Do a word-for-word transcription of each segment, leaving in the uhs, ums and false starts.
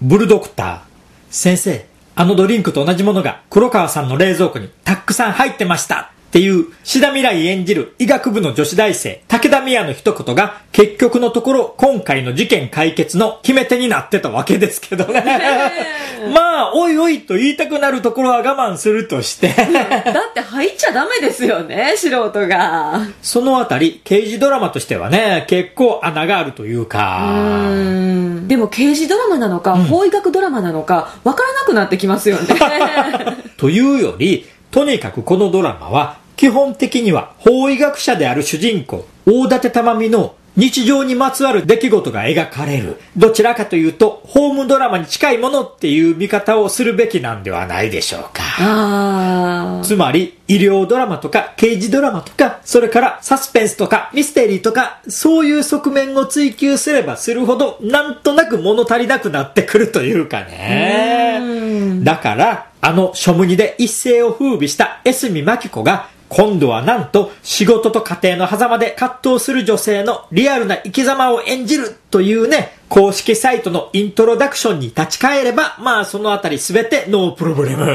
ブルドクター。先生、あのドリンクと同じものが黒川さんの冷蔵庫にたくさん入ってましたっていう志田未来演じる医学部の女子大生武田美也の一言が結局のところ今回の事件解決の決め手になってたわけですけどねまあおいおいと言いたくなるところは我慢するとしてだって入っちゃダメですよね、素人が。 そのあたり刑事ドラマとしてはね結構穴があるというか、 うーんでも刑事ドラマなのか、うん、法医学ドラマなのか分からなくなってきますよねというよりとにかくこのドラマは基本的には法医学者である主人公大舘珠美の日常にまつわる出来事が描かれる、どちらかというとホームドラマに近いものっていう見方をするべきなんではないでしょうか。 あつまり医療ドラマとか刑事ドラマとかそれからサスペンスとかミステリーとかそういう側面を追求すればするほどなんとなく物足りなくなってくるというかね。だからあのショムニで一世を風靡した江角真紀子が今度はなんと仕事と家庭の狭間で葛藤する女性のリアルな生き様を演じるというね、公式サイトのイントロダクションに立ち返れば、まあそのあたりすべてノープロブレム。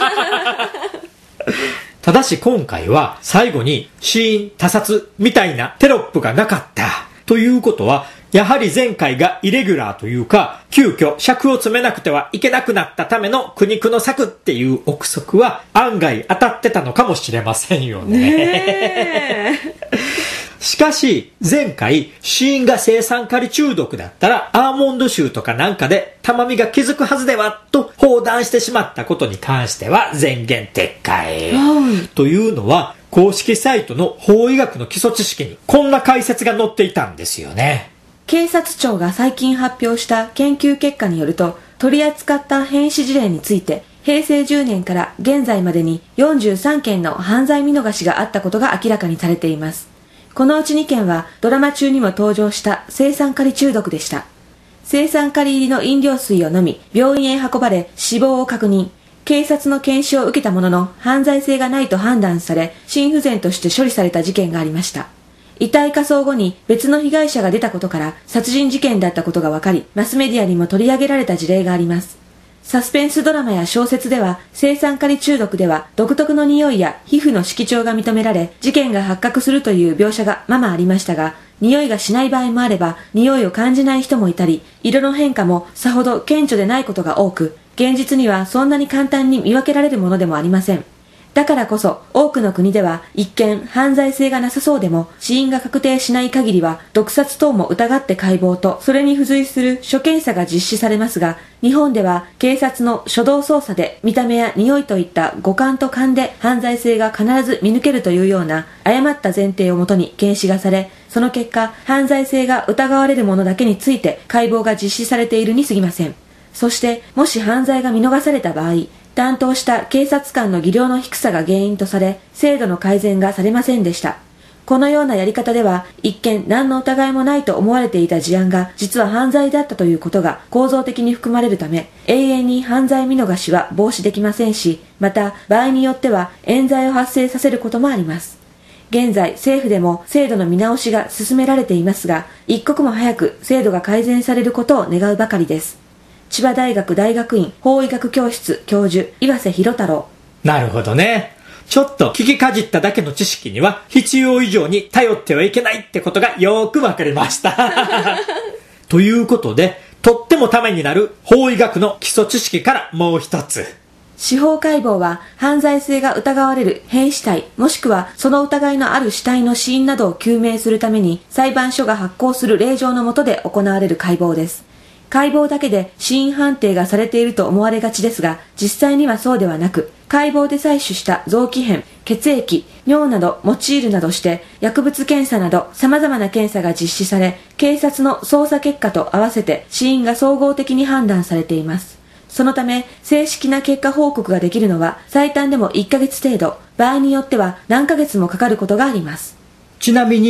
ただし今回は最後に死因他殺みたいなテロップがなかったということは、やはり前回がイレギュラーというか急遽尺を詰めなくてはいけなくなったための苦肉の策っていう憶測は案外当たってたのかもしれませんよね。ねしかし前回死因が青酸カリ中毒だったらアーモンド臭とかなんかで玉美が気づくはずではと放談してしまったことに関しては前言撤回、うん、というのは公式サイトの法医学の基礎知識にこんな解説が載っていたんですよね。 警察庁が最近発表した研究結果によると、取り扱った変死事例についてへいせいじゅうねんから現在までによんじゅうさんけんの犯罪見逃しがあったことが明らかにされています。このうちにけんはドラマ中にも登場した青酸カリ中毒でした。青酸カリ入りの飲料水を飲み病院へ運ばれ死亡を確認。警察の検視を受けたものの犯罪性がないと判断され心不全として処理された事件がありました。遺体火葬後に別の被害者が出たことから殺人事件だったことが分かり、マスメディアにも取り上げられた事例があります。サスペンスドラマや小説では青酸カリ中毒では独特の匂いや皮膚の色調が認められ事件が発覚するという描写がままありましたが、匂いがしない場合もあれば匂いを感じない人もいたり、色の変化もさほど顕著でないことが多く、現実にはそんなに簡単に見分けられるものでもありません。だからこそ多くの国では一見犯罪性がなさそうでも死因が確定しない限りは毒殺等も疑って解剖とそれに付随する所検査が実施されますが、日本では警察の初動捜査で見た目や匂いといった五感と勘で犯罪性が必ず見抜けるというような誤った前提をもとに検視がされ、その結果犯罪性が疑われるものだけについて解剖が実施されているに過ぎません。そしてもし犯罪が見逃された場合、担当した警察官の技量の低さが原因とされ、制度の改善がされませんでした。このようなやり方では、一見何の疑いもないと思われていた事案が実は犯罪だったということが構造的に含まれるため、永遠に犯罪見逃しは防止できませんし、また場合によっては冤罪を発生させることもあります。現在政府でも制度の見直しが進められていますが、一刻も早く制度が改善されることを願うばかりです。千葉大学大学院法医学教室教授岩瀬博太郎。 なるほどね。ちょっと聞きかじっただけの知識には必要以上に頼ってはいけないってことがよーくわかりましたということで、とってもためになる法医学の基礎知識からもう一つ。 司法解剖は犯罪性が疑われる変死体もしくはその疑いのある死体の死因などを究明するために裁判所が発行する令状の下で行われる解剖です。解剖だけで死因判定がされていると思われがちですが、実際にはそうではなく、解剖で採取した臓器片、血液、尿など用いるなどして薬物検査など様々な検査が実施され、警察の捜査結果と合わせて死因が総合的に判断されています。そのため正式な結果報告ができるのは最短でもいっかげつ程度、場合によっては何ヶ月もかかることがあります。 ちなみに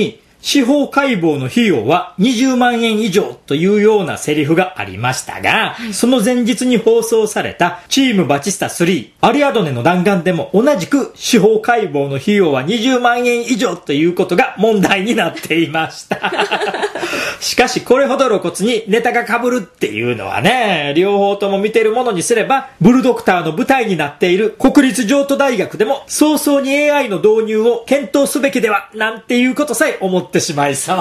司法解剖の費用はにじゅうまんえん以上というようなセリフがありましたが、はい、その前日に放送されたチームバチスタスリー、アリアドネの弾丸でも同じく司法解剖の費用はにじゅうまんえん以上ということが問題になっていました。しかしこれほど露骨にネタが被るっていうのはね、両方とも見てるものにすれば、ブルドクターの舞台になっている国立譲渡大学でも早々に エーアイ の導入を検討すべきではなんていうことさえ思ってしまいそう。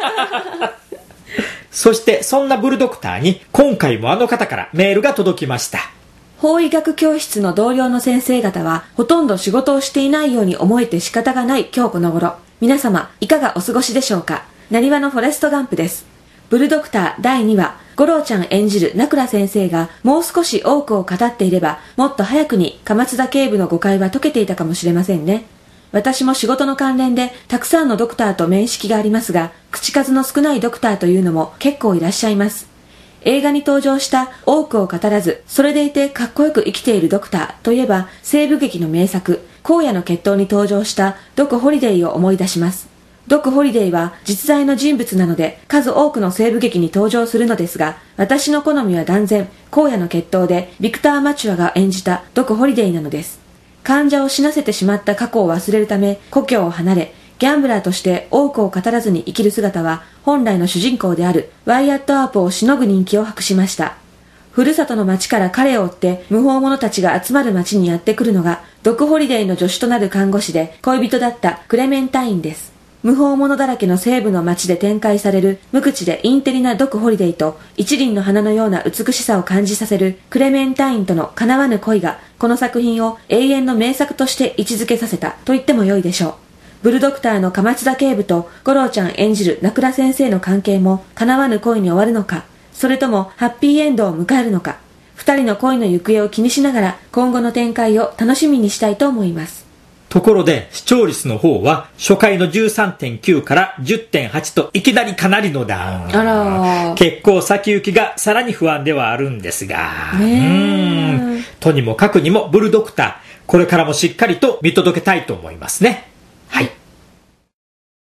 そしてそんなブルドクターに今回もあの方からメールが届きました。 法医学教室の同僚の先生方はほとんど仕事をしていないように思えて仕方がない今日この頃、皆様いかがお過ごしでしょうか。なにわのフォレストガンプです。ブルドクターだいにわ、五郎ちゃん演じる名倉先生がもう少し多くを語っていれば、もっと早くに鎌津田警部の誤解は解けていたかもしれませんね。私も仕事の関連でたくさんのドクターと面識がありますが、口数の少ないドクターというのも結構いらっしゃいます。映画に登場した多くを語らず、それでいてかっこよく生きているドクターといえば、西部劇の名作、荒野の決闘に登場したドク・ホリデイを思い出します。ドク・ホリデイは実在の人物なので数多くの西部劇に登場するのですが、私の好みは断然荒野の決闘でビクター・マチュアが演じたドク・ホリデイなのです。患者を死なせてしまった過去を忘れるため故郷を離れ、ギャンブラーとして多くを語らずに生きる姿は本来の主人公であるワイアット・アープをしのぐ人気を博しました。ふるさとの町から彼を追って無法者たちが集まる町にやってくるのがドク・ホリデイの助手となる看護師で恋人だったクレメンタインです。無法者だらけの西部の町で展開される無口でインテリなドク・ホリデイと一輪の花のような美しさを感じさせるクレメンタインとの叶わぬ恋がこの作品を永遠の名作として位置づけさせたと言っても良いでしょう。ブルドクターの鎌津田警部と五郎ちゃん演じる名倉先生の関係も叶わぬ恋に終わるのか、それともハッピーエンドを迎えるのか、二人の恋の行方を気にしながら今後の展開を楽しみにしたいと思います。 ところで視聴率の方は初回の じゅうさんてんきゅう から じゅってんはち といきなりかなりのダウン。 あら、 結構先行きがさらに不安ではあるんですが、うーんとにもかくにもブルドクター、これからもしっかりと見届けたいと思いますね。